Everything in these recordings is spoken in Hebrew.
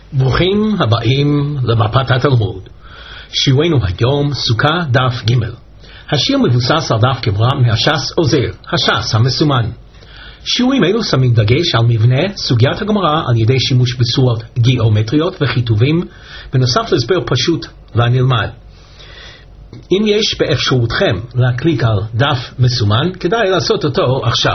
ברוכים הבאים למפת התלמוד. שיעורנו היום סוכה דף ג'. השיר מבוסס על דף גמרא מהש"ס עוזר, הש"ס המסומן. שיעורים אלו שמים דגש על מבנה סוגיית הגמרא על ידי שימוש בצורות גיאומטריות וכיתובים, בנוסף להסבר פשוט לנלמד. אם יש באפשרותכם להקליק על דף מסומן, כדאי לעשות אותו עכשיו.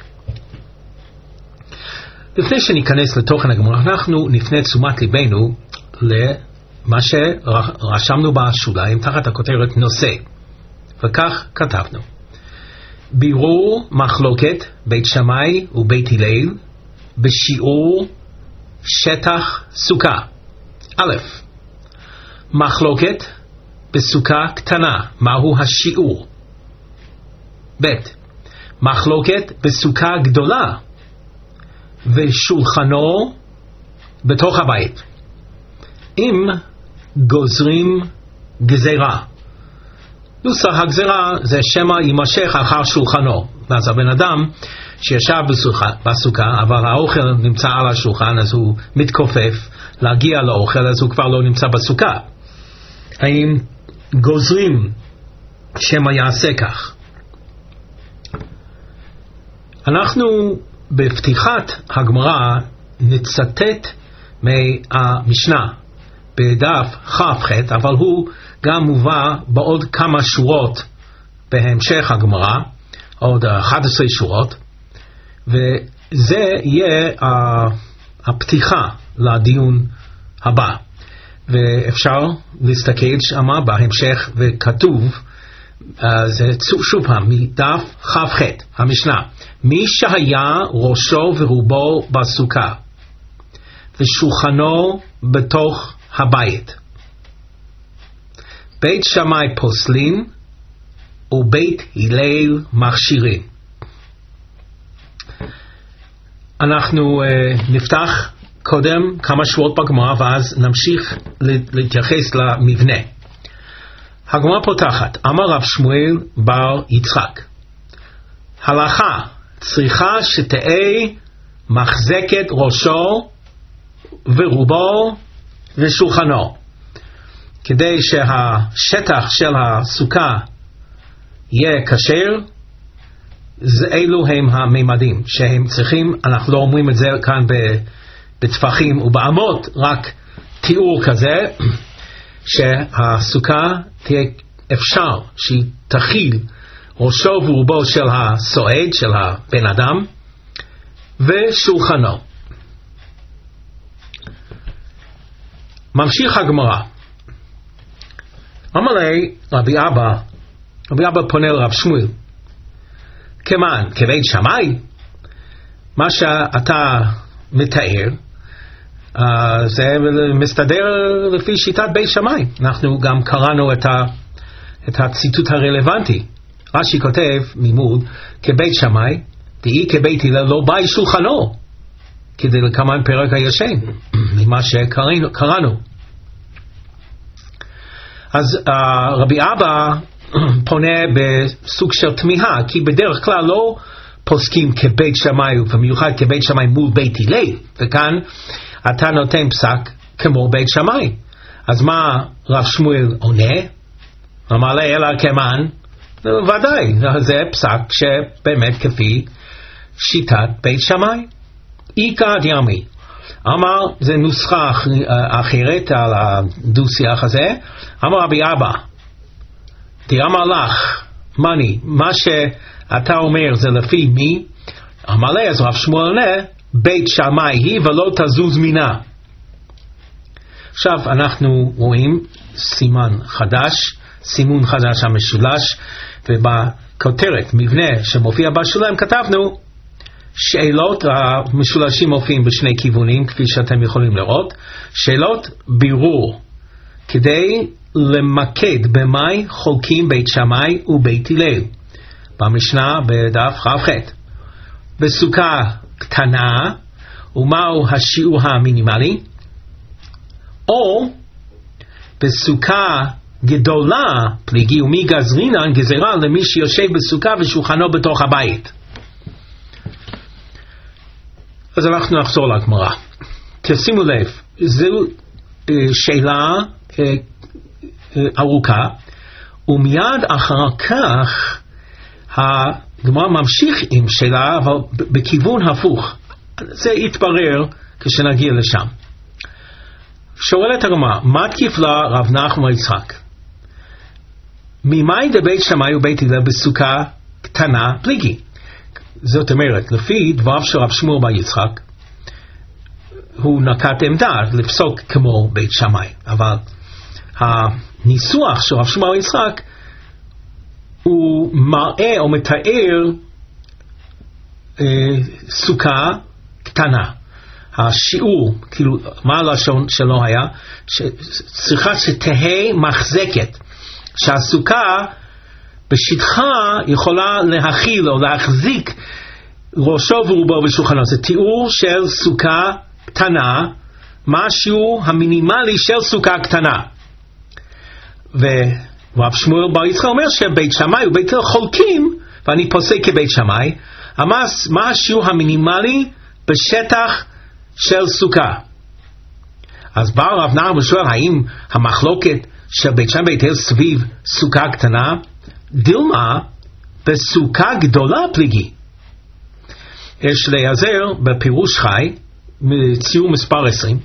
לפני שניכנס לתוכן הגמרא, אנחנו נפנה תשומת ליבנו למה שרשמנו בשוליים תחת הכותרת נושא, וכך כתבנו: בירור מחלוקת בית שמאי ובית הלל בשיעור שטח סוכה. א', מחלוקת בסוכה קטנה, מהו השיעור? ב', מחלוקת בסוכה גדולה ושולחנו בתוך הבית. אם גוזרים גזירה, נוסח הגזירה זה שמא יימשך אחר שולחנו, אז הבן אדם שישב בסוכה אבל האוכל נמצא על השולחן, אז הוא מתכופף להגיע לאוכל, אז הוא כבר לא נמצא בסוכה. האם גוזרים שמא יעשה כך? אנחנו בפתיחת הגמרא נצטט מהמשנה בדף כ"ח, אבל הוא גם מובא בעוד כמה שורות בהמשך הגמרא, עוד 11 שורות, וזה יהיה הפתיחה לדיון הבא. ואפשר להסתכל שמה בהמשך וכתוב, זה שוב פעם מדף כ"ח המשנה: מי שהיה ראשו ורובו בסוכה ושולחנו בתוך הבית, בית שמאי פוסלין ובית הלל מכשירים. אנחנו נפתח קודם כמה שורות בגמרא ואז נמשיך להתייחס למבנה. הגמרא פותחת: אמר רב שמואל בר יצחק, הלכה צריכה שתהא מחזקת ראשו ורובו ושולחנו, כדי שהשטח של הסוכה יהיה כשר. אלו הם הממדים שהם צריכים, אנחנו לא אומרים את זה כאן בטפחים ובאמות, רק תיאור כזה שהסוכה תהיה אפשר שהיא תכיל ראשו ורובו של הסועד, של הבן אדם, ושולחנו. ממשיך הגמרא. אמר לי רבי אבא פונה לרב שמואל, כמן כבית שמאי, מה שאתה מתאר זה מסתדר לפי שיטת בית שמאי. אנחנו גם קראנו את הציטוט הרלוונטי. רש"י כותב מימוד כבית שמאי דהי כבית הלל לא באי שולחנו, כדי לקמן פרק הישן ממה שקראנו. אז רבי אבא פונה בסוג של תמיהה, כי בדרך כלל לא פוסקים כבית שמאי, ובמיוחד כבית שמאי מול בית הלל, וכאן אתה נותן פסק כמו בית שמאי. אז מה רב שמואל עונה? אמר לה אלא כמן, ודאי זה פסק שבאמת כפי שיטת בית שמאי. איקא דימי, אמר, זה נוסחה אחרת על הדו-שיח הזה. אמר רבי אבא, אמר לך מני, מה שאתה אומר זה לפי מי? אמר לה, אז רב שמואל עונה, בית שמאי היא ולא תזוז מינה. עכשיו אנחנו רואים סימון חדש המשולש, ובכותרת מבנה שמופיע בשוליים כתבנו שאלות. המשולשים מופיעים בשני כיוונים כפי שאתם יכולים לראות. שאלות בירור, כדי למקד במאי חולקים בית שמאי ובית הלל. במשנה בדף כ"ח, בסוכה קטנה ומהו השיעור המינימלי, או בסוכה גדולה פליגי ומי גזרינן גזירה למי שיושב בסוכה ושולחנו בתוך הבית. אז אנחנו נחזור לגמרא. תשימו לב, זו שאלה ארוכה, ומיד אחר כך הגמרא ממשיך עם שאלה, אבל בכיוון הפוך. זה יתברר כשנגיע לשם. שואלת הגמרא, מה תקיף לה רב נחמן יצחק? ממאי דבית שמאי ובית הלל בסוכה קטנה פליגי? זאת אומרת, לפי דבריו של רב שמואל בר יצחק, הוא נקט עמדה לפסוק כמו בית שמאי, אבל הניסוח של רב שמואל בר יצחק הוא מראה או מתאר סוכה קטנה. השיעור, כאילו, מה הלשון שלו היה? צריכה שתהי מחזקת, שהסוכה בשטחה יכולה להכיל או להחזיק ראשו ורובו ושולחנו. זה תיאור של סוכה קטנה, מה השיעור המינימלי של סוכה קטנה. ורב שמואל בר יצחק אומר שבית שמאי ובית הלל חולקים, ואני פוסק כבית שמאי, מה השיעור המינימלי בשטח של סוכה. אז בא רב נחמן ושואל, האם המחלוקת של בית שמאי ובית הלל סביב סוכה קטנה? דילמה בסוכה גדולה פליגי. יש להיעזר בפירוש חי, ציור מספר 20.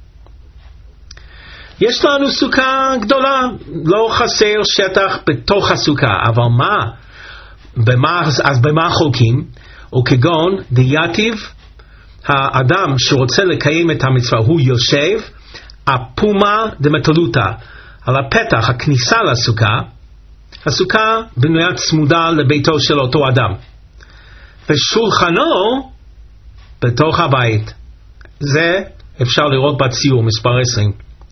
יש לנו סוכה גדולה, לא חסר שטח בתוך הסוכה, אבל אז במה חולקים? או כגון דייתיב, האדם שרוצה לקיים את המצווה, הוא יושב אפומה דמטלותה, על הפתח, הכניסה לסוכה. הסוכה בנויה צמודה לביתו של אותו אדם, ושולחנו בתוך הבית. זה אפשר לראות בציור מספר 20.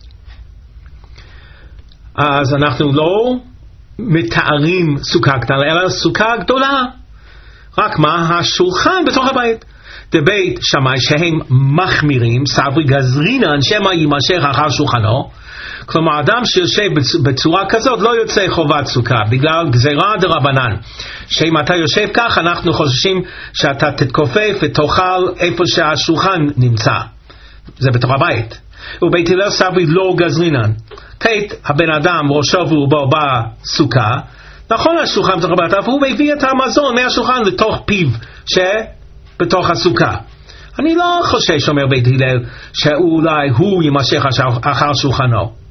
אז אנחנו לא מתארים סוכה קטנה, אלא סוכה גדולה. רק מה? השולחן בתוך הבית. דבית שמאי שהם מחמירים, סברי גזרינן שמא יימשך אחר שולחנו. כלומר, אדם שיושב בצורה כזאת לא יוצא חובת סוכה, בגלל גזירה דרבנן, שאם אתה יושב כך אנחנו חוששים שאתה תתכופף ותאכל איפה שהשולחן נמצא, זה בתוך הבית. ובית הלל סברי לא גזרינן, כעת הבן אדם ראשו ורובו בסוכה, נכון השולחן בתוך הבית, אבל הוא מביא את המזון מהשולחן לתוך פיו שבתוך הסוכה. אני לא חושש, אומר בית הלל, שאולי הוא יימשך אחר שולחנו.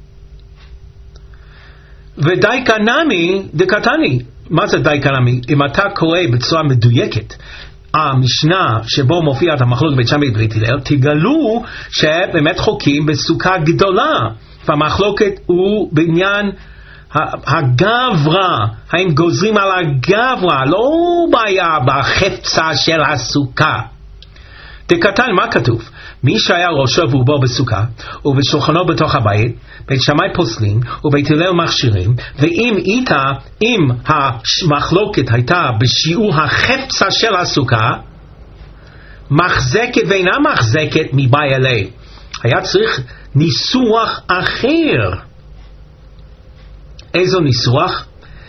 ודי קנמי דקתני. מה זה די קנמי? אם אתה קורא בצורה מדויקת המשנה שבו מופיעת המחלוקת בית שמאי ובית הלל, תגלו שבאמת חוקים בסוכה גדולה, והמחלוקת הוא בעניין הגברה, האם גוזרים על הגברה, לא בעיה בחפצה של הסוכה. דקתן, מה כתוב? מי שהיה ראשו ורובו בסוכה ובשולחנו בתוך הבית, בית שמאי פוסלים ובית הלל מכשירים, אם המחלוקת הייתה בשיעור החפצה של הסוכה, מחזקת ואינה מחזקת מבאי אלי, היה צריך ניסוח אחר. איזו ניסוח?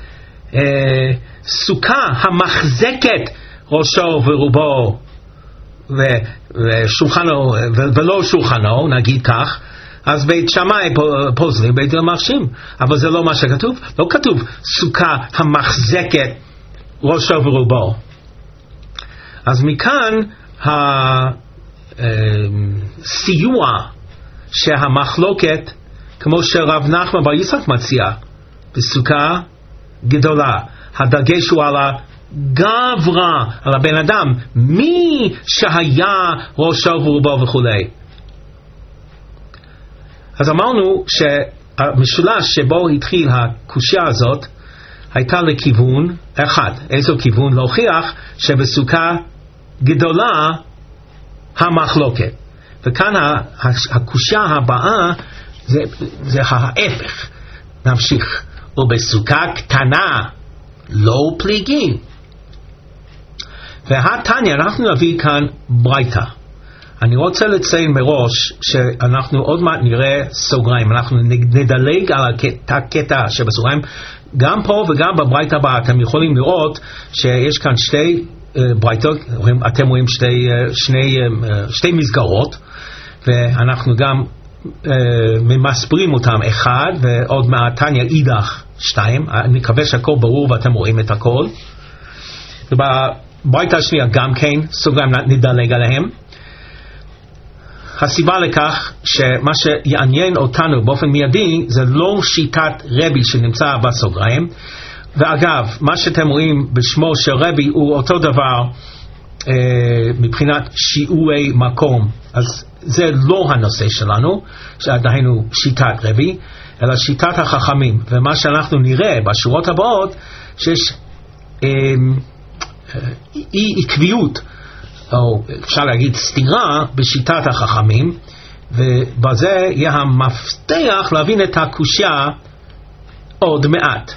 סוכה המחזקת ראשו ורובו ושולחנו ולא שולחנו, נגיד כך, אז בית שמאי פוסלים, בית הלל מכשירים, אבל זה לא מה שכתוב. לא כתוב סוכה המחזקת ראשו ורובו. אז מכאן הסיוע שהמחלוקת, כמו שרב נחמן בר יצחק מציע, בסוכה גדולה, הדגש הוא על גברה, על הבן אדם, מי שהיה ראשו ורובו וכו'. אז אמרנו שהמשולש שבו התחיל הקושיה הזאת הייתה לכיוון אחד. איזה כיוון? להוכיח שבסוכה גדולה המחלוקת. וכאן הקושיה הבאה זה ההפך. נמשיך. ובסוכה קטנה לא פליגין. והתניא, אנחנו נביא כאן ברייתא. אני רוצה לציין מראש שאנחנו עוד מעט נראה סוגריים, אנחנו נדלג על הקטע שבסוגריים, גם פה וגם בברייתא הבאה. אתם יכולים לראות שיש כאן שתי ברייתות, אתם רואים שתי מסגרות, ואנחנו גם ממספרים אותם 1, ועוד מעט תניא אידך 2. אני מקווה שהכל ברור ואתם רואים את הכל. בברייתא השנייה גם כן, סוגריים נדלג עליהם. הסיבה לכך שמה שיעניין אותנו באופן מיידי זה לא שיטת רבי שנמצא בסוגריים, ואגב מה שאתם רואים בשמו של רבי הוא אותו דבר מבחינת שיעורי מקום, אז זה לא הנושא שלנו, שעדיין שיטת רבי, אלא שיטת החכמים. ומה שאנחנו נראה בשורות הבאות שיש אי עקביות, או אפשר להגיד סתירה בשיטת החכמים, ובזה יהיה המפתח להבין את הקושיה עוד מעט.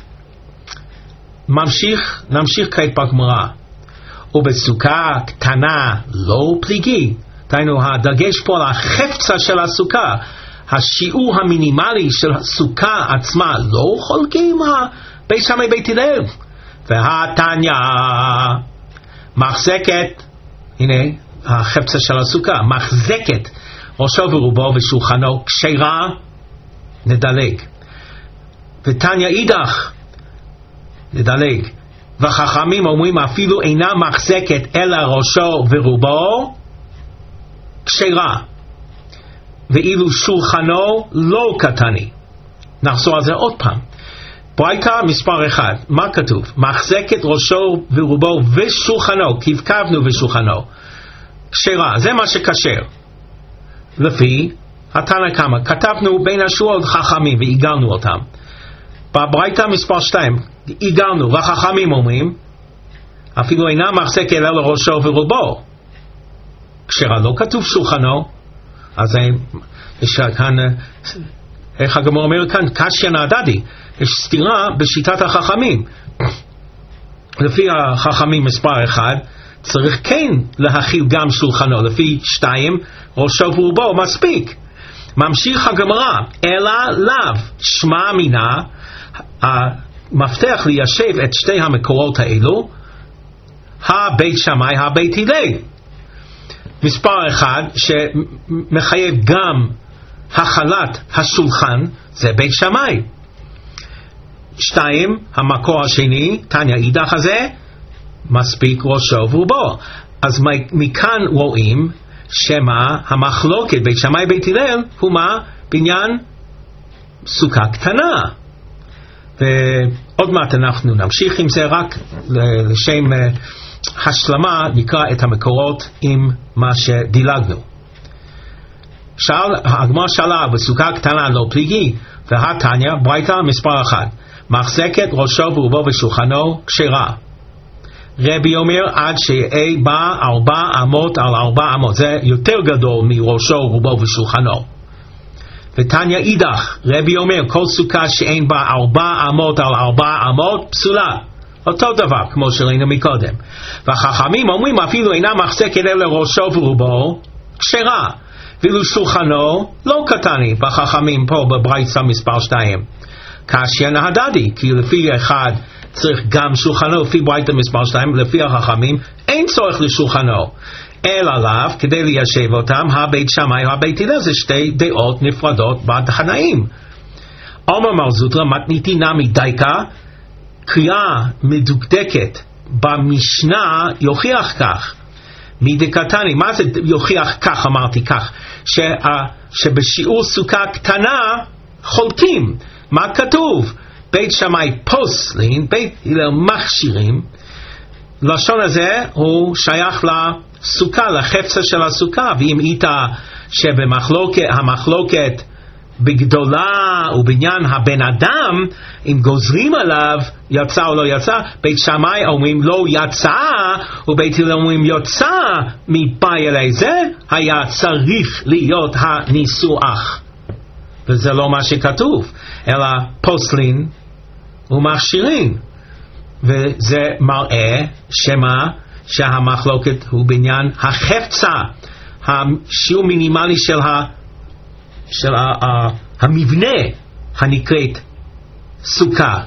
נמשיך כעת בגמרא. ובסוכה קטנה לא פליגי, דהיינו הדגש פה על החפצה של הסוכה, השיעור המינימלי של הסוכה עצמה לא חולקים בית שמאי בית הלל. והתניא מחזקת, הנה החפצה של הסוכה, מחזקת ראשו ורובו ושולחנו כשרה, נדלג. ותניא אידך, נדלג. וחכמים אומרים אפילו אינה מחזקת אלא ראשו ורובו כשרה, ואילו שולחנו לא קטני. נחזור על זה עוד פעם. ברייתא מספר 1, מה כתוב? מחזקת ראשו ורובו ושולחנו, כבקבנו ושולחנו כשרה, זה מה שכשר. לפי התנא קמא, כתבנו בין השורות חכמים ועיגלנו אותם. בברייתא מספר 2 עיגלנו, והחכמים אומרים אפילו אינה מחזקת אלא ראשו ורובו כשרה, לא כתוב שולחנו. אז יש כאן, איך הגמרא אומר כאן, קשיא נהדדי, יש סתירה בשיטת החכמים. לפי החכמים מספר 1 צריך כן להכיל גם שולחנו, לפי 2 ראשו ורובו מספיק. ממשיך הגמרא, אלא לאו, שמע מינה, המפתח ליישב את שתי המקורות האלו, הבית שמאי, הבית הלל. מספר 1 שמחייב גם החלת השולחן, זה בית שמאי. 2 המקור השני, תניא אידך הזה, מספיק ראשו ורובו. אז מכאן רואים שמה המחלוקת בית שמאי בית הלל הוא מה? בעניין סוכה קטנה. ועוד מעט אנחנו נמשיך עם זה, רק לשם השלמה נקרא את המקורות עם מה שדילגנו. הגמרא שאלה בסוכה קטנה לא פליגי, והתניא ברייתא מספר 1 מחזקת ראשו ורובו ושולחנו כשרה. רבי אומר עד שיהיה בה 4 אמות על 4 אמות, זה יותר גדול מראשו ורובו ושולחנו. ותניא אידך, רבי אומר כל סוכה שאין בה 4 אמות על 4 אמות פסולה, אותו דבר כמו שראינו מקודם. והחכמים אומרים אפילו אינה מחזקת אלא ראשו ורובו כשרה, ואילו שולחנו לא קטני. בחכמים פה בברייתא מספר 2 קשיא נהדדי, כי לפי 1 צריך גם שולחנו, לפי ברייתא מספר 2 לפי החכמים אין צורך לשולחנו אלא לאו, כדי ליישב אותם הבית שמאי והבית הלל, זה שתי דעות נפרדות בתנאים. אומר מר זוטרא מתניתי נמי דייקה, קריאה מדוקדקת במשנה יוכיח כך. מדקתני, מה זה יוכיח כך? אמרתי כך, שבשיעור סוכה קטנה חולקים. מה כתוב? בית שמאי פוסלין, בית הלל מכשירים. לשון הזה הוא שייך לסוכה, לחפצה של הסוכה. ואם איתה שהמחלוקת בגדולה ובעניין הבן אדם, אם גוזרים עליו יצא או לא יצא, בית שמאי אומרים לא יצא, ובית הלל אומרים יצא מבאי אלי, זה היה צריך להיות הניסוח, וזה לא מה שכתוב, אלא פוסלין ומכשירים. וזה מראה שהמחלוקת הוא בעניין החפצה, השיעור מינימלי של המבנה הנקראת סוכה.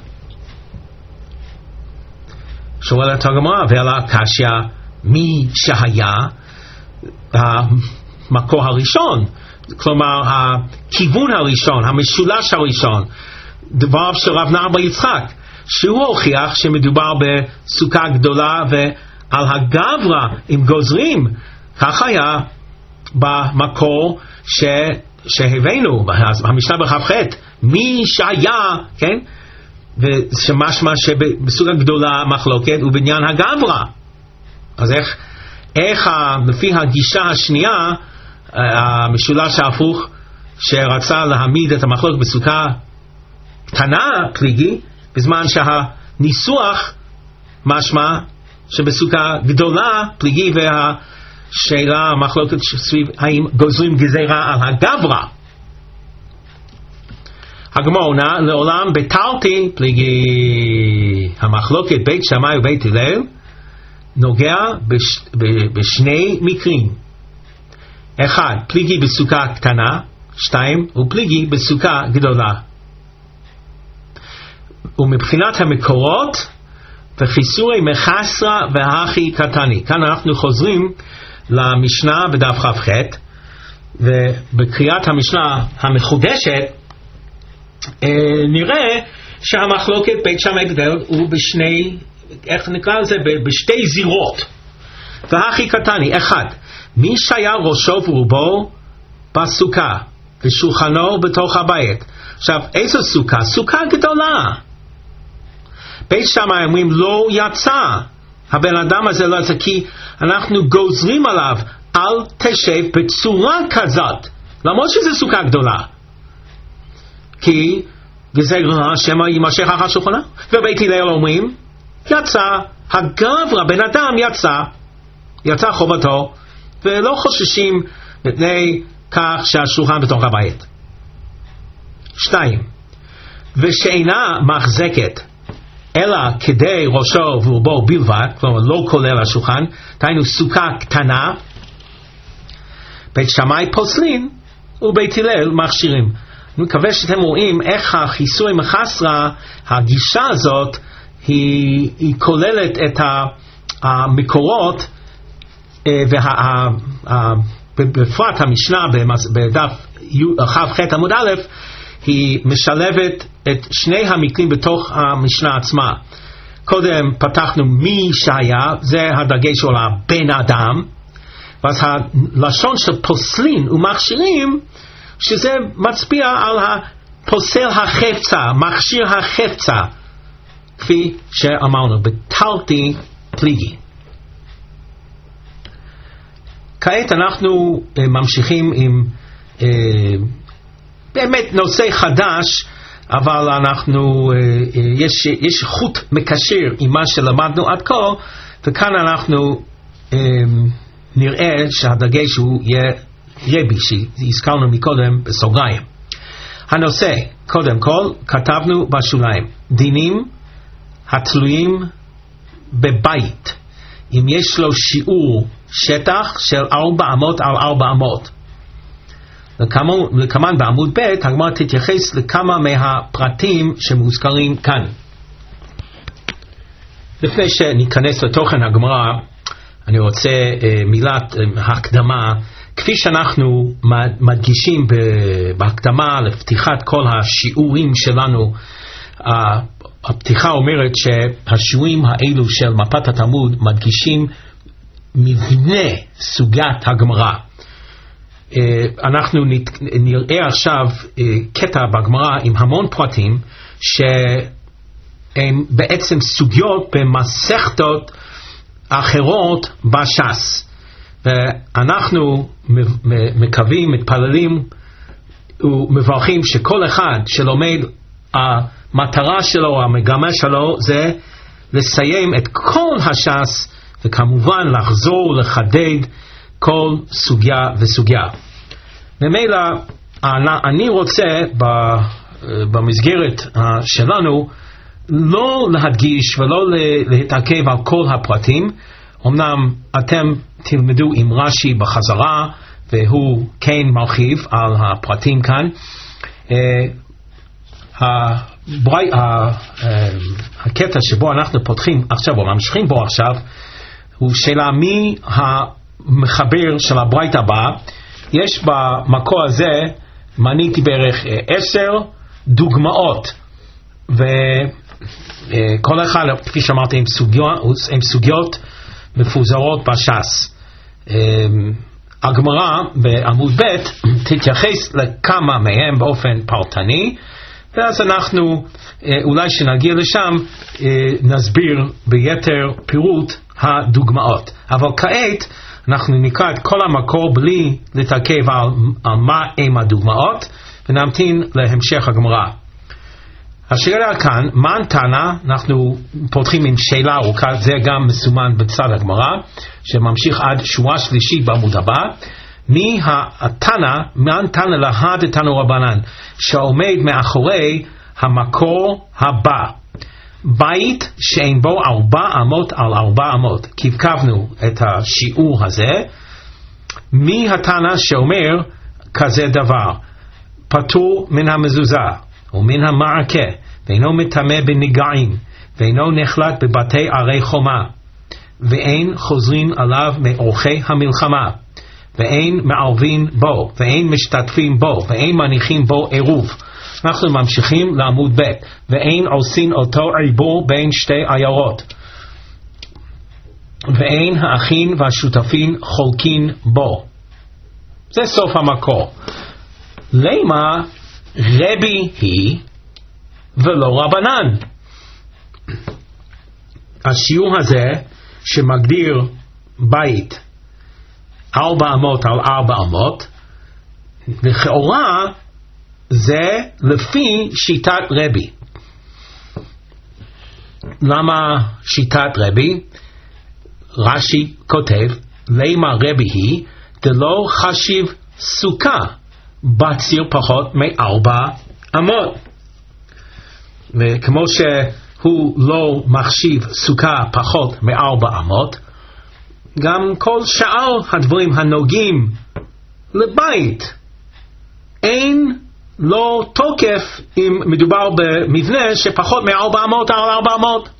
שואלת הגמרא, ועלה קשיא מי שהיה המקור הראשון כלומר הכיוון הראשון, המשולש הראשון, דבריו של רב נהר בר יצחק, שהוא הוכיח שמדובר בסוכה גדולה ועל הגברא אם גוזרים. כך היה במקור שהבאנו, המשנה בכ"ח, מי שהיה, כן? ושמשמע שבסוכה גדולה מחלוקת ובעניין הגברא. אז איך לפי הגישה השנייה, המשולש ההפוך שרצה להעמיד את המחלוקת בסוכה קטנה פליגי, בזמן שהניסוח משמע שבסוכה גדולה פליגי, והשאלה המחלוקת סביב האם גוזרים גזירה על הגברא. הגמרא עונה, לעולם ביטלתי פליגי. המחלוקת בית שמאי ובית הלל נוגע בשני מקרים. אחד, פליגי בסוכה קטנה. שתיים, ופליגי בסוכה גדולה. ומבחינת המקורות וחיסורי מחסרה והכי קטני. כאן אנחנו חוזרים למשנה בדף כ"ח, ובקריאת המשנה המחודשת נראה שהמחלוקת בית שמאי ובית הלל הוא בשני, איך נקרא לזה, בשתי זירות. והכי קטני, אחד, מי שהיה ראשו ורובו בסוכה ושולחנו בתוך הבית. עכשיו, איזו סוכה? סוכה גדולה. בית שמאי אומרים לא יצא, הבן אדם הזה לא יצא, כי אנחנו גוזרים עליו אל תשב בצורה כזאת, למרות שזה סוכה גדולה, כי גזירה שמא יימשך אחר שולחנה. ובית הלל אומרים יצא, הגברא, בן אדם יצא חובתו, ולא חוששים מפני כך שהשולחן בתוך הבית. 2, ושאינה מחזקת אלא כדי ראשו ורובו בלבד, כלומר לא כולל השולחן, דהיינו סוכה קטנה, בית שמאי פוסלין ובית הלל מכשירים. אני מקווה שאתם רואים איך החיסורי מחסרה, הגישה הזאת היא כוללת את המקורות, ובפרט המשנה בדף כ"ח עמוד א', היא משלבת את שני המקרים בתוך המשנה עצמה. קודם פתחנו מי שהיה, זה הדגש על הבן אדם, ואז הלשון של פוסלין ומכשירים, שזה מצביע על הפוסל החפצה, מכשיר החפצה, כפי שאמרנו, ביטלתי פליגי. כעת אנחנו ממשיכים עם באמת נושא חדש, אבל אנחנו יש חוט מקשר עם מה שלמדנו עד כה, וכאן אנחנו נראה שהדגש הוא יהיה רבי שהזכרנו מקודם בסוגריים. הנושא, קודם כל כתבנו בשוליים, דינים התלויים בבית אם יש לו שיעור שטח של 400 על 400. לכמן בעמוד ב' הגמרא תתייחס לכמה מהפרטים שמוזכרים כאן. לפני שניכנס לתוכן הגמרא, אני רוצה מילת הקדמה. כפי שאנחנו מדגישים בהקדמה לפתיחת כל השיעורים שלנו, הפתיחה אומרת שהשיעורים האלו של מפת התלמוד מדגישים מבנה סוגיית הגמרא. אנחנו נראה עכשיו קטע בגמרא עם המון פרטים שהם בעצם סוגיות במסכתות אחרות בש"ס, ואנחנו מקווים, מתפללים ומברכים שכל אחד שלומד, המטרה שלו, המגמה שלו זה לסיים את כל הש"ס, וכמובן לחזור לחדד כל סוגיה וסוגיה. ממילא אני רוצה במסגרת שלנו לא להדגיש ולא להתעכב על כל הפרטים. אמנם אתם תלמדו עם רש"י בחזרה, והוא כן מרחיב על הפרטים כאן. הקטע שבו אנחנו פותחים עכשיו או ממשיכים בו עכשיו הוא שאלה מי המחבר של הברייתא הבאה, יש במקור הזה, מניתי בערך 10 דוגמאות, וכל אחד, כפי שאמרתי, עם סוגיות מפוזרות בש"ס. הגמרא בעמוד ב' תתייחס לכמה מהם באופן פרטני, ואז אנחנו, אולי שנגיע לשם, נסביר ביתר פירוט הדוגמאות. אבל כעת אנחנו נקרא את כל המקור בלי לתעכב על מה הם הדוגמאות, ונמתין להמשך הגמרא. השאלה כאן, מה תנא? אנחנו פותחים עם שאלה ארוכה, זה גם מסומן בצד הגמרא, שממשיך עד שורה שלישית בעמוד הבא. מי התנא, מה תנא להא דתנא רבנן, שעומד מאחורי המקור הבא. בית שאין בו 400 על 400. כי הבקבנו את השיעור הזה. מי התנא שאומר כזה דבר? פטור מן המזוזה ומן המעקה, ואינו מטמא בנגעים, ואינו נחלט בבתי ערי חומה, ואין חוזרים עליו מאורחי המלחמה, ואין מערבים בו, ואין משתתפים בו, ואין מניחים בו עירוב. אנחנו ממשיכים לעמוד ב', ואין עושים אותו עיבור בין שתי עיירות, ואין האחים והשותפים חולקים בו. זה סוף המקור. למה רבי היא ולא רבנן? השיעור הזה שמגדיר בית 400 על 400, לכאורה זה לפי שיטת רבי. למה שיטת רבי? רש"י כותב, למה רבי היא דלא חשיב סוכה בציר פחות מ400. וכמו שהוא לא מחשיב סוכה פחות מ400, גם כל שאר הדברים הנוגעים לבית אין לו תוקף אם מדובר במבנה שפחות מ400 על 400.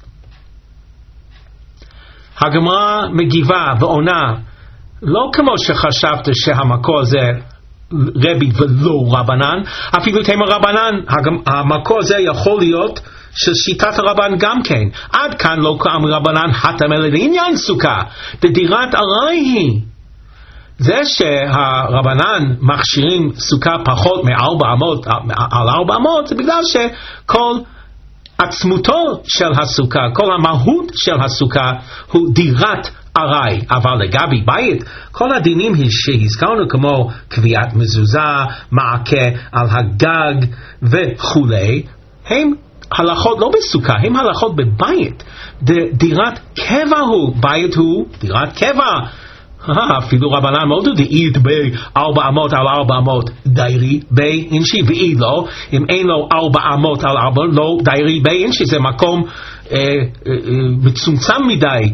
הגמרא מגיבה ועונה, לא כמו שחשבת שהמקור זה רבי ולא רבנן, אפילו תימא רבנן, המקור הזה יכול להיות של שיטת הרבן גם כן. עד כאן לא קם רבנן חתם אלא לעניין סוכה, בדירת ארעי היא. זה שהרבנן מכשירים סוכה פחות מ400 על 400, זה בגלל שכל עצמותו של הסוכה, כל המהות של הסוכה הוא דירת ארעי. אבל לגבי בית, כל הדינים שהזכרנו כמו קביעת מזוזה, מעקה על הגג וכולי, הם הלכות לא בסוכה, הם הלכות בבית. דירת קבע הוא, בית הוא דירת קבע. אפילו רבנן מאוד דעיד ב400 על 400 דיירי בי אינשי, ואי לא, אם אין לו 400 על 400 לא דיירי בי אינשי. זה מקום מצומצם מדי,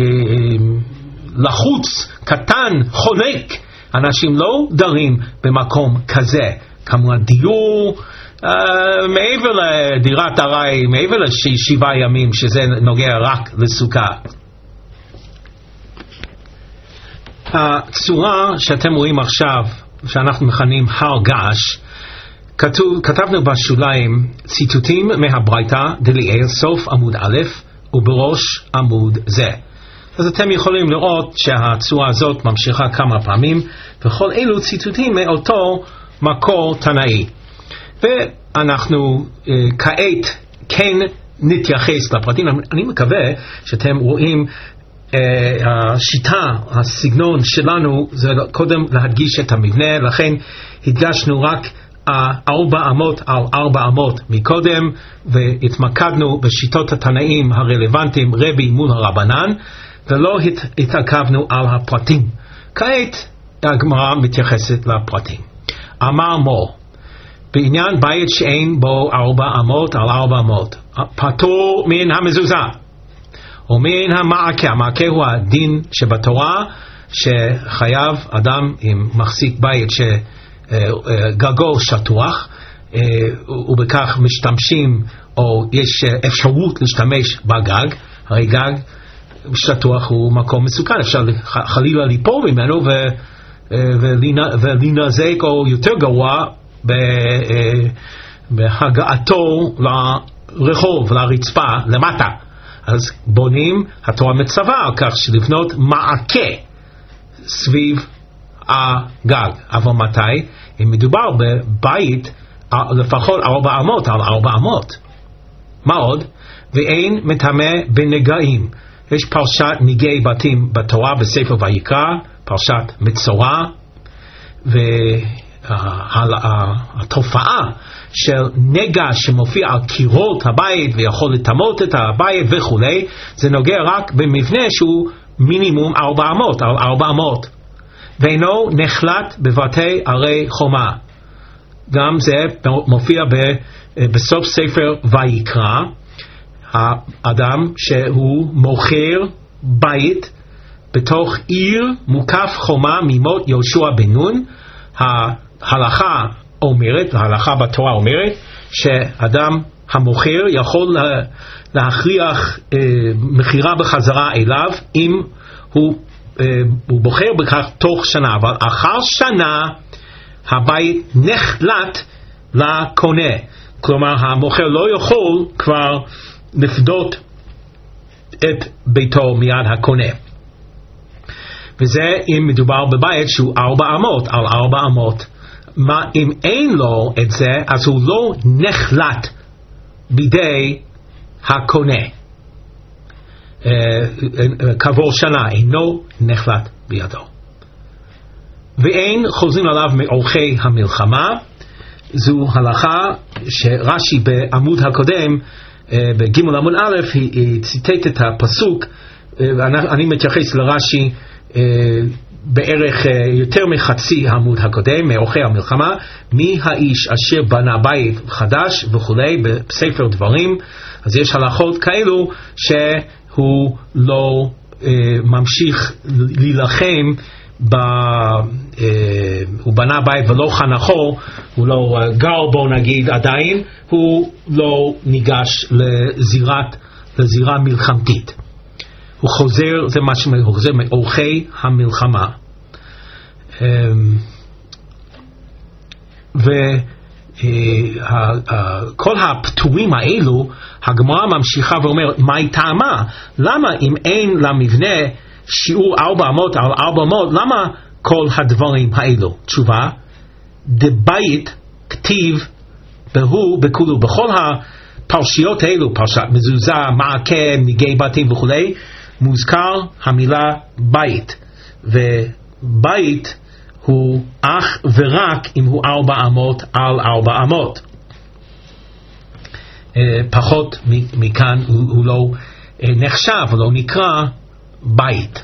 לחוץ, קטן, חולק. אנשים לא דרים במקום כזה. כמובן דיור מעבר לדירת ארעי, מעבר ל7 ימים, שזה נוגע רק לסוכה. הצורה שאתם רואים עכשיו, שאנחנו מכנים הר געש, כתבנו בשוליים ציטוטים מהברייתא דליאל, סוף עמוד א' ובראש עמוד זה. אז אתם יכולים לראות שהצורה הזאת ממשיכה כמה פעמים, וכל אלו ציטוטים מאותו מקור תנאי. ואנחנו כעת כן נתייחס לפרטים. אני מקווה שאתם רואים השיטה, הסגנון שלנו זה קודם להדגיש את המבנה, לכן הדגשנו רק 400 על 400 מקודם, והתמקדנו בשיטות התנאים הרלוונטיים רבי מול הרבנן, ולא התעכבנו על הפרטים. כעת הגמרא מתייחסת לפרטים. אמר מור, בעניין בית שאין בו 400 על 400, פטור מן המזוזה ומן המעקה. המעקה הוא הדין שבתורה, שחייב אדם עם מחזיק בית שגגו שטוח, ובכך משתמשים, או יש אפשרות להשתמש בגג. הרי גג שטוח הוא מקום מסוכן, אפשר חלילה ליפול ממנו ולהינזק או יותר גרוע בהגעתו לרחוב, לרצפה, למטה. אז בונים, התורה מצווה על כך שלבנות מעקה סביב הגג. אבל מתי? אם מדובר בבית לפחות 400 על 400. מה עוד? ואין מטמא בנגעים. יש פרשת נגעי בתים בתורה בספר ויקרא, פרשת מצורע, והתופעה של נגע שמופיע על קירות הבית ויכול לטמאות את הבית וכו', זה נוגע רק במבנה שהוא מינימום 400 על 400, ואינו נחלט בבתי ערי חומה. גם זה מופיע בסוף ספר ויקרא. האדם שהוא מוכר בית בתוך עיר מוקף חומה ממות יהושע בן נון, ההלכה אומרת, ההלכה בתורה אומרת, שאדם המוכר יכול להכריח מחירה בחזרה אליו אם הוא בוחר בכך תוך שנה, אבל אחר שנה הבית נחלט לקונה. כלומר המוכר לא יכול כבר לפדות את ביתו מיד הקונה. וזה אם מדובר בבית שהוא 400 על 400. אם אין לו את זה, אז הוא לא נחלט בידי הקונה. כעבור שנה אינו נחלט בידו. ואין חוזרים עליו מאורחי המלחמה. זו הלכה שרש"י בעמוד הקודם, בג' עמוד א', היא ציטט את הפסוק. אני מתייחס לרש"י בערך יותר מחצי העמוד הקודם, מאורחי המלחמה, מי האיש אשר בנה בית חדש וכולי, בספר דברים. אז יש הלכות כאלו שהוא לא ממשיך להילחם, הוא בנה בית ולא חנכו, הוא לא גר בו נגיד עדיין, הוא לא ניגש לזירה מלחמתית. הוא חוזר, זה מה שחוזר מאורחי המלחמה. וכל הפטורים האלו, הגמרא ממשיכה ואומרת, מה היא טעמה? למה אם אין למבנה שיעור 400 על 400, למה כל הדברים האלו? תשובה, דבית כתיב בהו בכולו, בכל הפרשיות האלו, פרשת מזוזה, מעקה, נגעי בתים וכו', מוזכר המילה בית, ובית הוא אך ורק אם הוא 400 על 400. פחות מכאן הוא לא נחשב, הוא לא נקרא בית.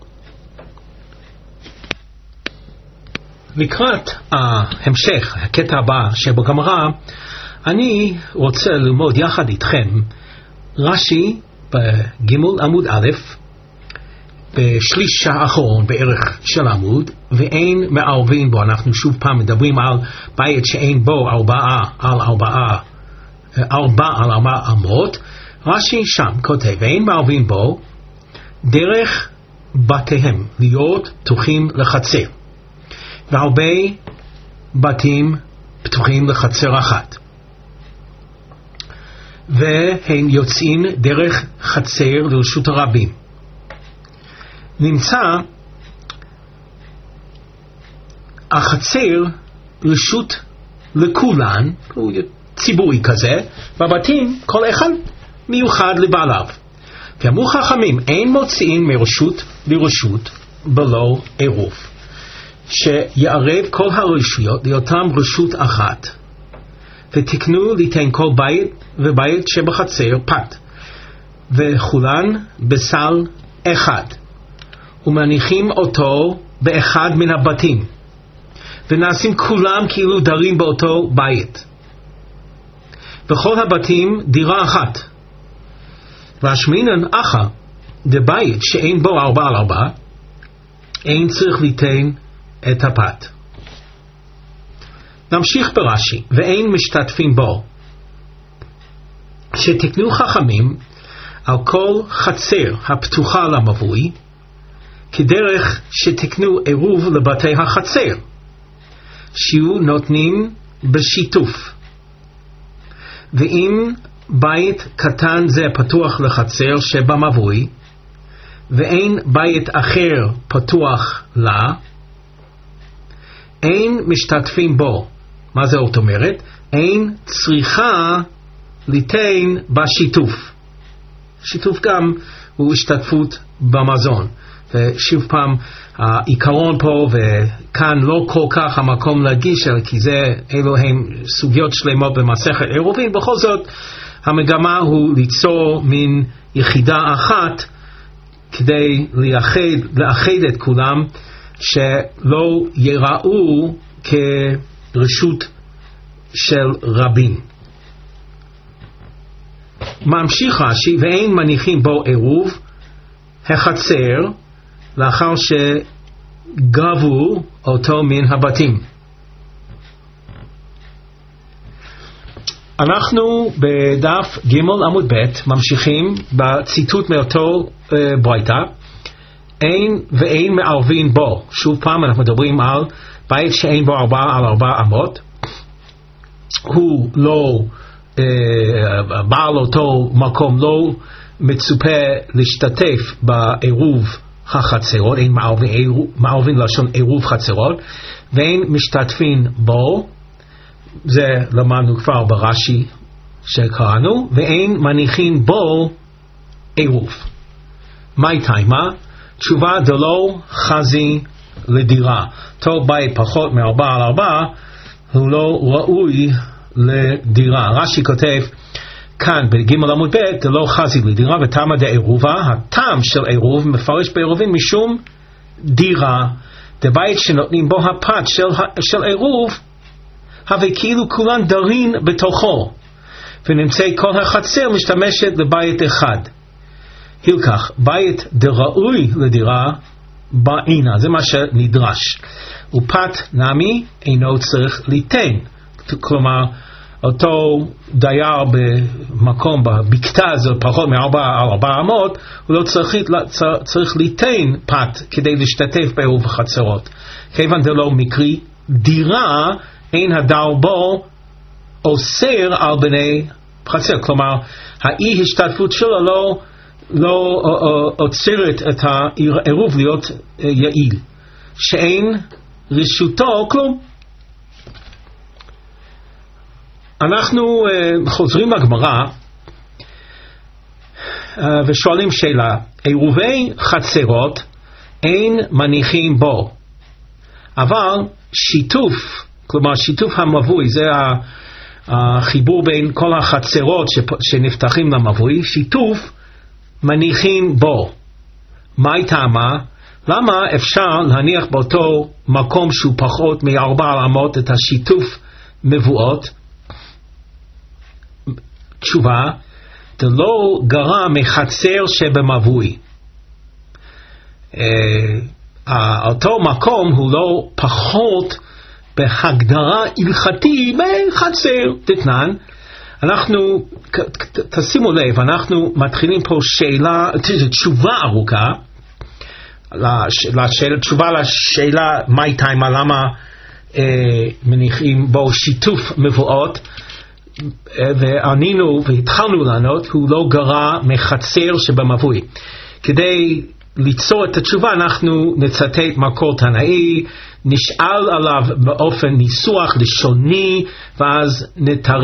לקראת ההמשך, הקטע הבא שבגמרא, אני רוצה ללמוד יחד איתכם רש"י בג' עמוד א', בשליש האחרון בערך של עמוד, ואין מערבים בו. אנחנו שוב פעם מדברים על בית שאין בו 4 על 400. רש"י שם כותב, ואין מערבים בו דרך בתיהם להיות פתוחים לחצר, והרבה בתים פתוחים לחצר אחת, והם יוצאים דרך חצר לרשות הרבים. נמצא החצר רשות לכולן, הוא ציבורי כזה, והבתים כל אחד מיוחד לבעליו. ואמרו חכמים, אין מוציאים מרשות לרשות בלא עירוב, שיערב כל הרשויות לאותם רשות אחת, ותקנו ליתן כל בית ובית שבחצר פת, וכולן בסל אחד, ומניחים אותו באחד מן הבתים, ונעשים כולם כאילו דרים באותו בית, וכל הבתים דירה אחת. והשמינן אחא דבית שאין בו 4 על 4, אין צריך ליתן את הפת. נמשיך ברש"י, ואין משתתפים בו, שתקנו חכמים על כל חצר הפתוחה למבוי, כדרך שתקנו עירוב לבתי החצר, שיהיו נותנים בשיתוף. ואם בית קטן זה פתוח לחצר שבמבוי, ואין בית אחר פתוח לה, אין משתתפים בו. מה זה זאת אומרת? אין צריכה ליתן בשיתוף. שיתוף גם הוא השתתפות במזון. ושוב פעם, העיקרון פה, וכאן לא כל כך המקום להגיש, כי אלו הם סוגיות שלמות במסכת עירובין. בכל זאת, המגמה הוא ליצור מין יחידה אחת, כדי לאחד את כולם, שלא יראו כרשות של רבים. ממשיך רש"י, ואין מניחים בו עירוב החצר לאחר שגבו אותו מן הבתים. אנחנו בדף ג' עמוד ב' ממשיכים בציטוט מאותו ברייתא, אין ואין מערבין בו. שוב פעם אנחנו מדברים על בית שאין בו 4 על 4 אמות, הוא לא בעל אותו מקום, לא מצופה להשתתף בעירוב החצרות, אין מערבין לשון עירוב חצרות, ואין משתתפים בו, זה למדנו כבר ברש"י שקראנו, ואין מניחים בו עירוב. מה תימה? תשובה דלא חזי לדירה. אותו בית פחות מ4 על 4 הוא לא ראוי לדירה. רש"י כותב כאן בג' עמוד ב' דלא חזי לדירה ותמה דעירובה. הטעם של עירוב מפרש בעירובין משום דירה, דבית שנותנים בו הפת של עירוב, הווה כאילו כולן דרין בתוכו, ונמצא כל החצר משתמשת לבית אחד. הילקח, בית דראוי לדירה בעינה, זה מה שנדרש. ופת נמי אינו צריך ליתן, כלומר אותו דייר במקום בבקתה הזאת פחות מ4 על 4 אמות, הוא לא צריך ליתן פת כדי להשתתף בעירוב החצרות. כיוון דלא מקרי דירה, אין הדר בו אוסר על בני חצר, כלומר האי השתתפות שלו לא עוצרת את העירוב להיות יעיל, שאין רשותו כלום. אנחנו חוזרים לגמרא ושואלים שאלה, עירובי חצרות אין מניחים בו, אבל שיתוף, כלומר שיתוף המבוי, זה החיבור בין כל החצרות שנפתחים למבוי, שיתוף מניחים בו. מה טעמה? למה אפשר להניח באותו מקום שהוא פחות מ4 אמות את השיתוף מבואות? תשובה, זה לא גרע מחצר שבמבוי. אותו מקום הוא לא פחות בהגדרה הלכתי בחצר. תתנן, אנחנו, תשימו לב, אנחנו מתחילים פה תשובה ארוכה, תשובה לשאלה מה טעמה, למה מניחים בו שיתוף מבואות, וענינו והתחלנו לענות, הוא לא גרע מחצר שבמבוי. כדי ליצור את התשובה אנחנו נצטט מקור תנאי, נשאל עליו באופן ניסוח לשוני, ואז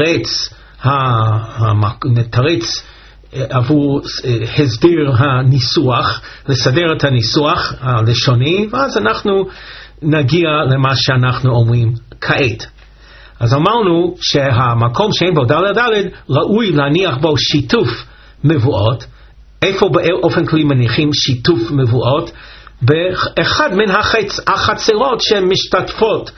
נתרץ עבור הסביר הניסוח, לסדר את הניסוח הלשוני, ואז אנחנו נגיע למה שאנחנו אומרים כעת. אז אמרנו שהמקום שאין בו ד' ראוי להניח בו שיתוף מבואות. איפה באופן כלי מניחים שיתוף מבואות? באחד מן החצרות שמשתתפות,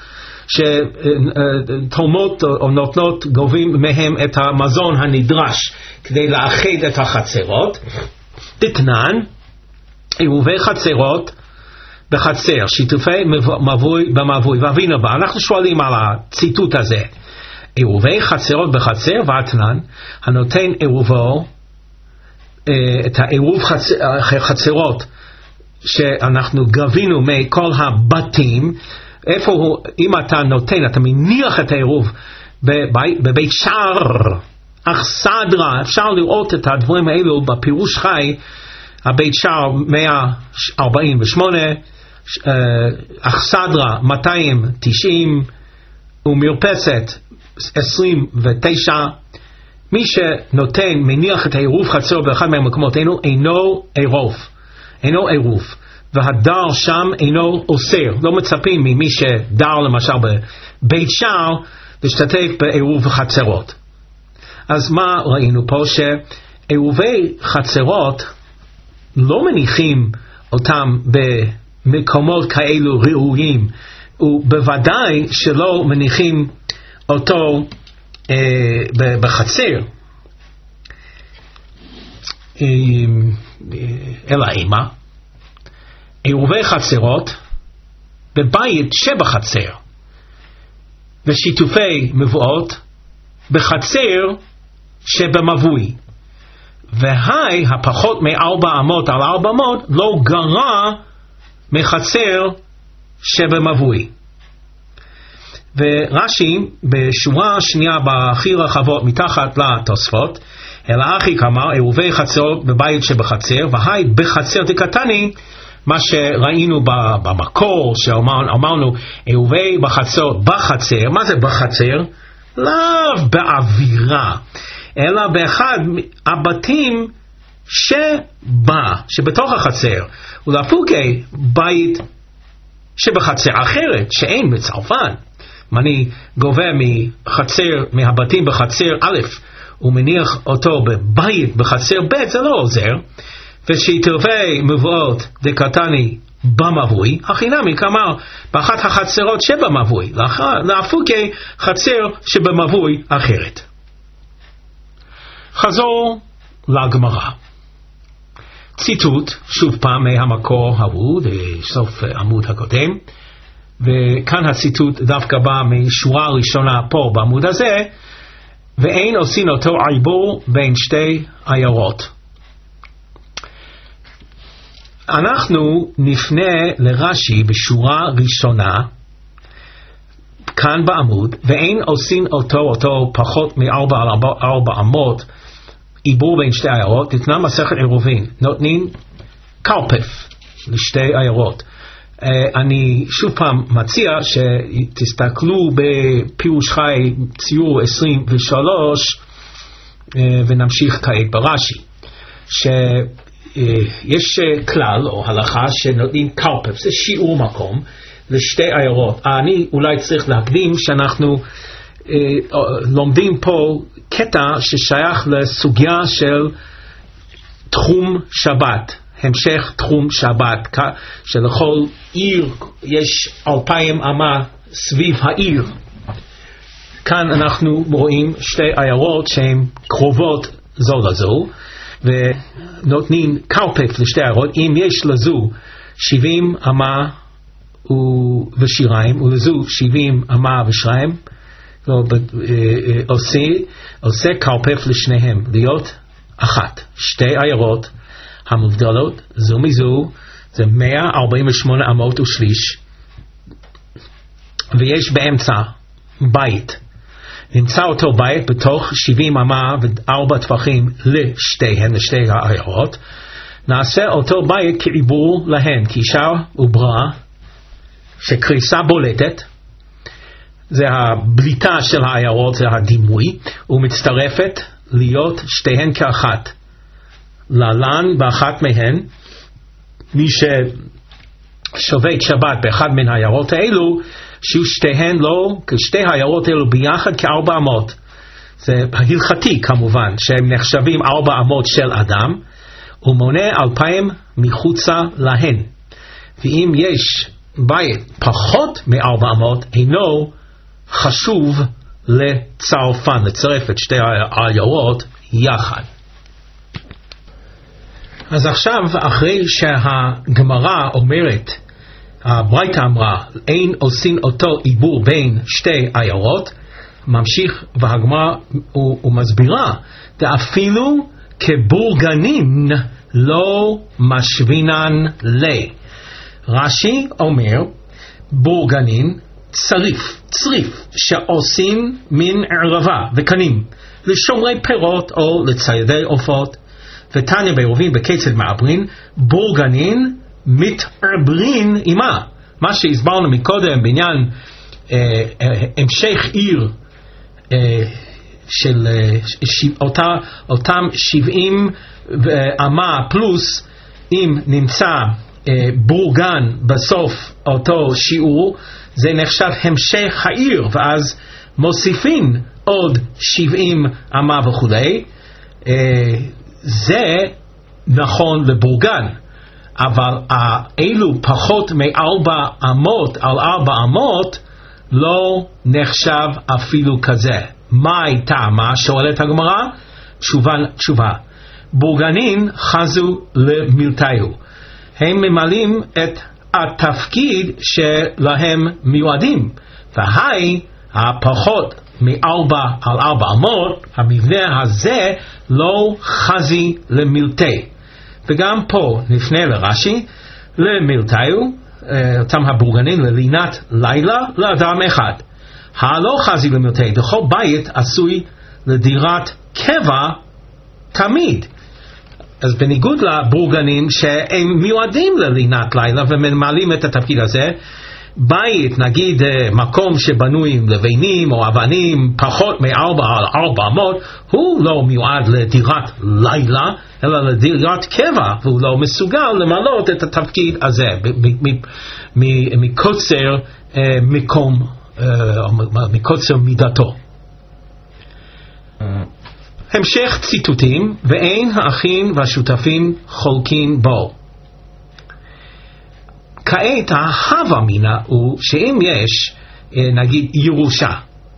שתורמות או נותנות, גובים מהם את המזון הנדרש כדי לאחד את החצרות. תתנן, עירובי חצרות בחצר, שיתופי מבוי במבוי. והבינה בה, אנחנו שואלים על הציטוט הזה, עירובי חצרות בחצר, ואתנן, הנותן עירובו, את העירוב חצרות שאנחנו גבינו מכל הבתים, איפה הוא, אם אתה נותן, אתה מניח את העירוב בבית שער, אכסדרה, אפשר לראות את הדברים האלו בפירוש חי, הבית שער 148, אכסדרה 290, ומרפסת 29. מי שנותן, מניח את העירוב חצר באחד מהמקומות אינו עירוב, והדר שם אינו אוסר. לא מצפים ממי שדר למשל בבית שער להשתתף בעירוב חצרות. אז מה ראינו פה? שעירובי חצרות לא מניחים אותם במקומות כאלו ראויים, ובוודאי שלא מניחים אותו בחצר. אלא אימה, עירובי חצרות בבית שבחצר, ושיתופי מבואות בחצר שבמבוי, והי הפחות מ400 על 400 לא גרע מחצר שבמבוי. ורש"י בשורה שנייה בהכי רחבות מתחת לתוספות, אלא אחי כמה עירובי חצרות בבית שבחצר, והי בחצר דקתני, מה שראינו במקור שאמרנו עירובי בחצרות בחצר. מה זה בחצר? לא באווירה, אלא באחד הבתים שבתוך החצר, ולהפוקי בית שבחצר אחרת שאין בצרפת. אם אני גובה מהבתים בחצר א' ומניח אותו בבית בחצר ב', זה לא עוזר. ושיתופי מבואות דקתני במבוי, החינמי כלומר באחת החצרות שבמבוי, להפוקי חצר שבמבוי אחרת. חזור לגמרא. ציטוט שוב פעם מהמקור ההוא בסוף עמוד הקודם, וכאן הציטוט דווקא בא משורה ראשונה פה בעמוד הזה, ואין עושים אותו עיבור בין שתי עיירות. אנחנו נפנה לרש"י בשורה ראשונה כאן בעמוד, ואין עושים אותו פחות מ400 עיבור בין שתי עיירות. נתנה מסכת עירובין, נותנים קלפף לשתי עיירות. אני שוב פעם מציע שתסתכלו בפירוש חי ציור 23 ונמשיך כעת ברש"י, שיש כלל או הלכה שנותנים קלפף, זה שיעור מקום לשתי עיירות. אני אולי צריך להקדים שאנחנו לומדים פה קטע ששייך לסוגיה של תחום שבת, המשך תחום שבת, שלכל עיר יש 2,000 אמה סביב העיר. כאן אנחנו רואים שתי עיירות שהן קרובות זו לזו, ונותנים קלפף לשתי עיירות. אם יש לזו 70 אמה ושיריים, ולזו 70 אמה ושיריים, עושה קלפף לשניהם, להיות אחת. שתי עיירות המובדלות זו מזו, זה 148 אמות ושליש, ויש באמצע בית. נמצא אותו בית בתוך 70 אמה ו4 טפחים לשתי העיירות. נעשה אותו בית כעיבור להן, כאישה ובראה, שקריסה בולטת, זה הבליטה של העיירות, זה הדימוי, ומצטרפת להיות שתיהן כאחת. להלן באחת מהן, מי ששובת שבת באחד מן העיירות האלו, שיהיו שתיהן לא, כשתי העיירות האלו ביחד כ400. זה הלכתי כמובן, שהם נחשבים 400 של אדם, ומונה 2,000 מחוצה להן. ואם יש בית פחות מ400, אינו חשוב לצרפן, לצרף את שתי העיירות יחד. אז עכשיו, אחרי שהגמרא אומרת, הברייתא אמרה, אין עושים אותו עיבור בין שתי עיירות, ממשיך והגמרא ומסבירה, ואפילו כבורגנים לא משבינן לי. רש"י אומר, בורגנין צריף שעושים מן ערבה וקנים לשומרי פירות או לציידי עופות. ותניא בעירובין בקצת מעברין, בורגנין מתעברין עמה. מה שהסברנו מקודם בעניין המשך עיר של אותם 70 אמה פלוס, אם נמצא בורגן בסוף אותו שיעור, זה נחשב המשך העיר, ואז מוסיפים עוד 70 אמה וכולי. זה נכון לבורגן, אבל אלו פחות מ4 אמות על 4 אמות לא נחשב אפילו כזה. מה הייתה? מה שואלת הגמרא? תשובה, בורגנין חזו למילתאיו, הם ממלאים את התפקיד שלהם מיועדים, והי הפחות מ4 על 4 אמות, המבנה הזה לא חזי למילתי. וגם פה נפנה לרש"י, למילתאיו, אותם הבורגנין ללינת לילה לאדם אחד. הלא חזי למילתי, דכל בית עשוי לדירת קבע תמיד. אז בניגוד לבורגנים שהם מיועדים ללינת לילה וממלאים את התפקיד הזה, בית, נגיד מקום שבנוי עם לבנים או אבנים פחות מ4 על 4 אמות, הוא לא מיועד לדירת לילה, אלא לדירת קבע, והוא לא מסוגל למלות את התפקיד הזה מקוצר מקום, מקוצר מידתו. המשך ציטוטים, ואין האחים והשותפים חולקים בו. כעת ההווה מינה הוא שאם יש נגיד ירושה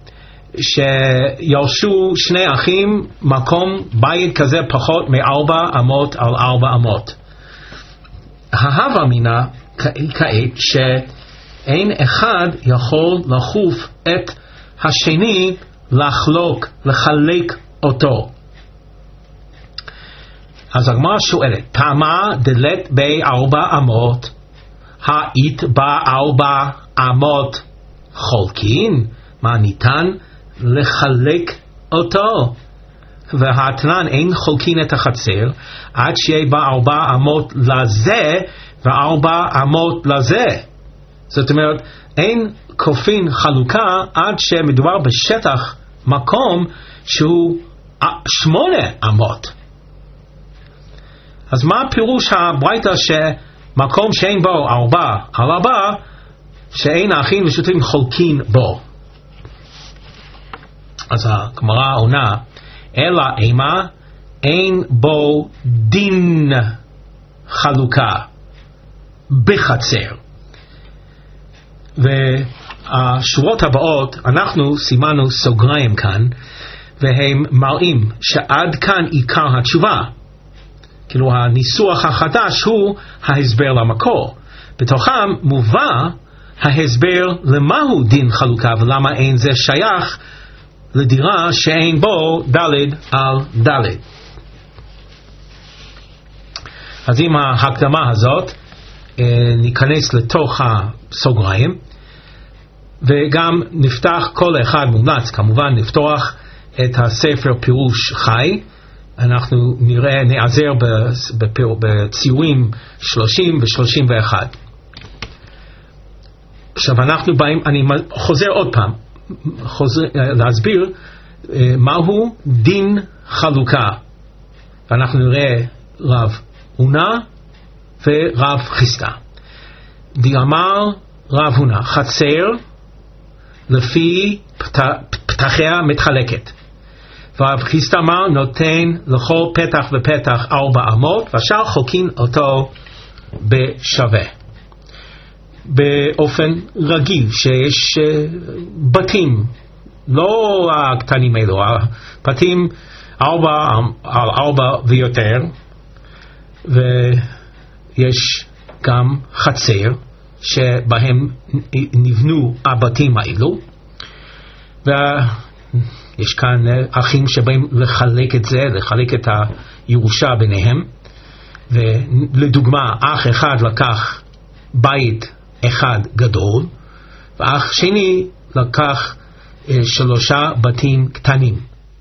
שירשו שני אחים מקום בית כזה פחות מ4 אמות על 4 אמות, ההווה מינה כעת שאין אחד יכול לחוף את השני לחלק אותו. אז הגמרא שואלת, תמה דלת ב4 אמות, היית ב4 אמות חולקין? מה ניתן לחלק אותו? והתנן אין חולקין את החצר עד שיהיה ב4 אמות לזה ו4 אמות לזה. זאת אומרת, אין כופין חלוקה עד שמדובר בשטח מקום שהוא 8 אמות. אז מה פירוש הברייתא שמקום שאין בו 4 על 4 שאין האחים ושותפים חולקין בו? אז הגמרא עונה, אלא אימה אין בו דין חלוקה בחצר. והשורות הבאות אנחנו סימנו סוגריים כאן, והם מראים שעד כאן עיקר התשובה. כאילו הניסוח החדש הוא ההסבר למקור. בתוכם מובא ההסבר למהו דין חלוקה ולמה אין זה שייך לדירה שאין בו ד' על ד'. אז עם ההקדמה הזאת ניכנס לתוך הסוגריים, וגם נפתח כל אחד מומלץ כמובן לפתוח את הספר פירוש חי. אנחנו נעזר בציורים 30 ו-31. עכשיו אנחנו באים, אני חוזר עוד פעם, להסביר מהו דין חלוקה. ואנחנו נראה רב הונא ורב חיסדא. דאמר רב הונא, חצר לפי פתחיה מתחלקת. ורב חיסדא אמר נותן לכל פתח ופתח 4 אמות, והשאר חולקים אותו בשווה. באופן רגיל שיש בתים, לא הקטנים אלו, בתים 4 על 4 ויותר, ויש גם חצר שבהם נבנו הבתים האלו, ויש כאן אחים שבאים לחלק את זה, לחלק את הירושה ביניהם, ולדוגמה אח אחד לקח בית אחד גדול ואח שני לקח 3 בתים קטנים.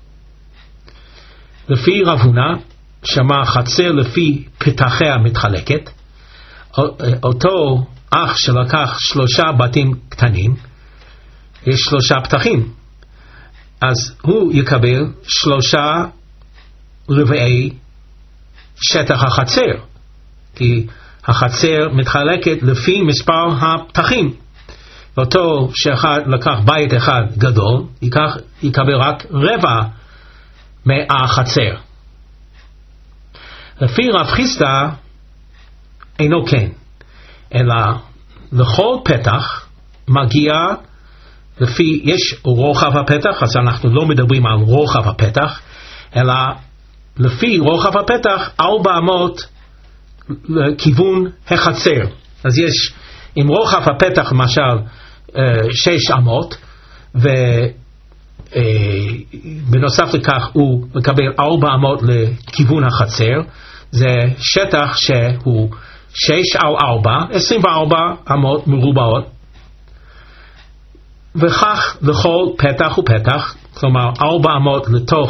לפי רב הונא שמה חצר לפי פתחיה מתחלקת. אותו אח שלקח 3 בתים קטנים יש 3 פתחים, אז הוא יקבל 3/4 שטח החצר, כי החצר מתחלקת לפי מספר הפתחים. אותו שאחד לקח בית אחד גדול יקבל רק 1/4 מהחצר. לפי רב חיסדא אינו כן, אלא לכל פתח מגיע לפי, יש רוחב הפתח, אז אנחנו לא מדברים על רוחב הפתח, אלא לפי רוחב הפתח 400 לכיוון החצר. אז יש, עם רוחב הפתח למשל 600, ובנוסף לכך הוא מקבל 400 לכיוון החצר. זה שטח שהוא 6x4, 24 אמות מרובעות, וכך לכל פתח ופתח, כלומר 400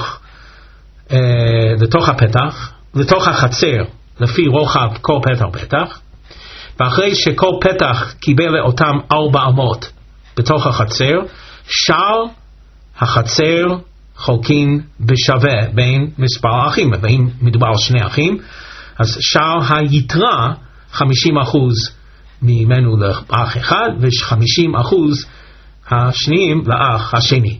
לתוך הפתח, לתוך החצר, לפי רוחב כל פתח ופתח. ואחרי שכל פתח קיבל אותם 400 בתוך החצר, שאר החצר חולקים בשווה בין מספר האחים. ואם מדובר על 2 אחים, אז שאר היתרה 50% ממנו לאח אחד ו50% השניים לאח השני.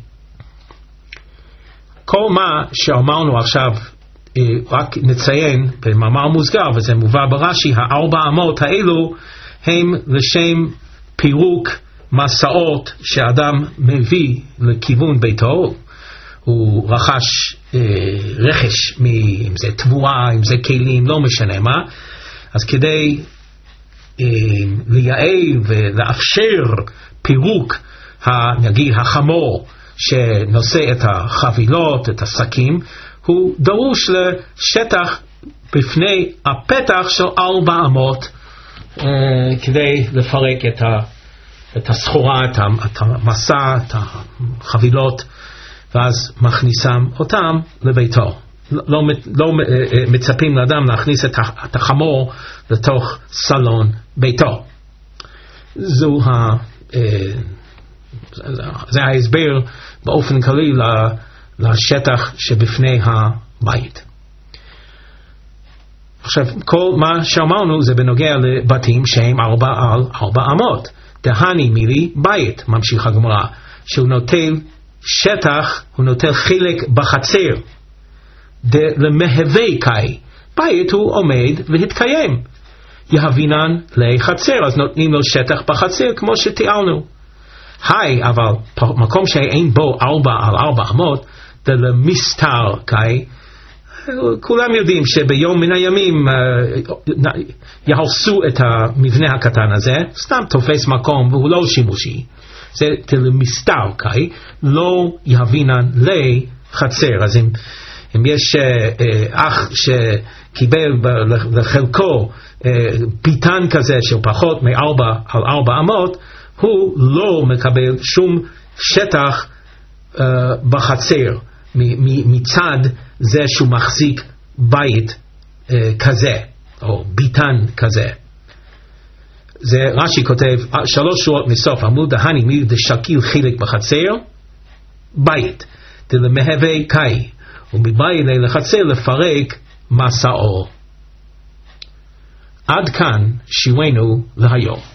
כל מה שאמרנו עכשיו רק נציין במאמר מוסגר, וזה מובא ברש"י, 400 האלו הם לשם פירוק מסעות שאדם מביא לכיוון ביתו. הוא רכש רכש, אם זה תבואה, אם זה כלים, לא משנה מה. אז כדי לייעל ולאפשר פירוק נגיד החמור שנושא את החבילות, את השקים, הוא דרוש לשטח בפני הפתח של 400 כדי לפרק את הסחורה, את המסע, את החבילות, ואז מכניסם אותם לביתו. לא מצפים לאדם להכניס את החמור לתוך סלון ביתו. זה ההסבר באופן כללי לשטח שבפני הבית. עכשיו, כל מה שאמרנו זה בנוגע לבתים שהם 4x4. דהני מילי בית, ממשיך הגמרא, שהוא נוטל שטח, הוא נוטל חלק בחצר. למהווה קאי, בית הוא עומד והתקיים. יהבינן לחצר, אז נותנים לו שטח בחצר כמו שתיארנו. אבל מקום שאין בו 4x4, זה למסתר קאי. כולם יודעים שביום מן הימים יהרסו את המבנה הקטן הזה, סתם תופס מקום והוא לא שימושי. זה למסתר קאי, לא יהבינן לחצר. אז אם יש אח שקיבל לחלקו ביתן כזה של פחות מ4x4, הוא לא מקבל שום שטח בחצר מצד זה שהוא מחזיק בית כזה או ביתן כזה. זה רש"י כותב 3 שורות מסוף עמוד, דהני מי דשקיל חלק בחצר בית דלמהווה קאי, ומבית לחצר לפרק מסעו. עד כאן שיעורנו להיום.